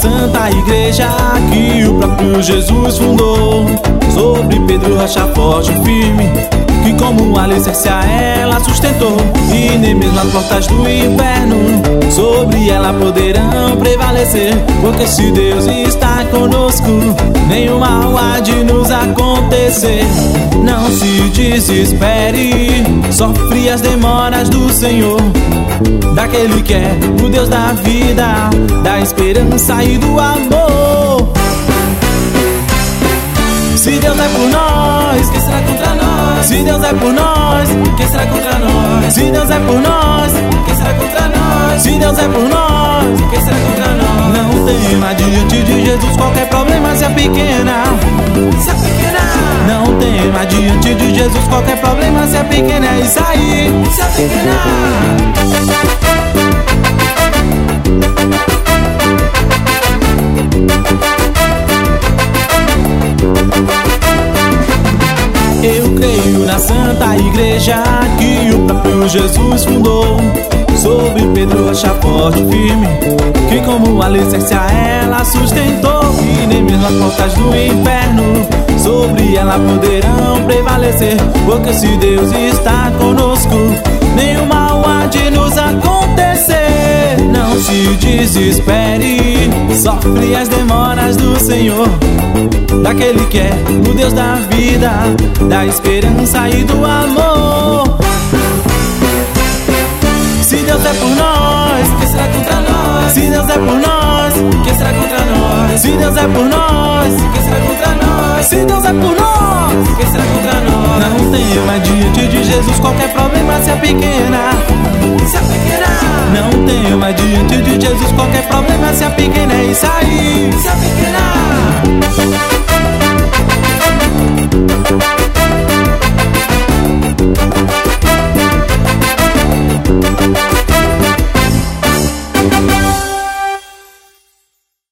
santa igreja que o próprio Jesus fundou. Sobre Pedro, rocha forte e firme, que como alicerce a ela sustentou. E nem mesmo as portas do inferno sobre ela poderão prevalecer. Porque se Deus está conosco, nenhum mal há de nos acontecer. Não se desespere, sofre as demoras do Senhor, daquele que é o Deus da vida, da esperança e do amor. Se Deus é por nós, quem será contra nós? Se Deus é por nós, quem será contra nós? Se Deus é por nós, quem será contra nós? Se Deus é por nós, quem será contra nós? Não tema diante de Jesus qualquer problema, se é pequena. Se é pequena. Não tema diante de Jesus qualquer problema, se é pequena. É isso aí, se é pequena. Eu creio na santa igreja que o próprio Jesus fundou. Sobre Pedro, rocha forte e firme, que como alicerce a ela sustentou. E nem mesmo as portas do inferno sobre ela poderão prevalecer. Porque se Deus está conosco, nenhum mal há de nos acontecer. Não se desespere, sofre as demoras do Senhor, daquele que é o Deus da vida, da esperança e do amor. Se Deus é por nós, quem será contra nós? Se Deus é por nós, quem será contra nós? Se Deus é por nós, quem será contra nós? Se Deus é por nós, quem será contra nós? Não tema diante de Jesus qualquer problema, se é pequena. Se é pequena. Não tema diante de Jesus qualquer problema, se é pequena. É isso aí.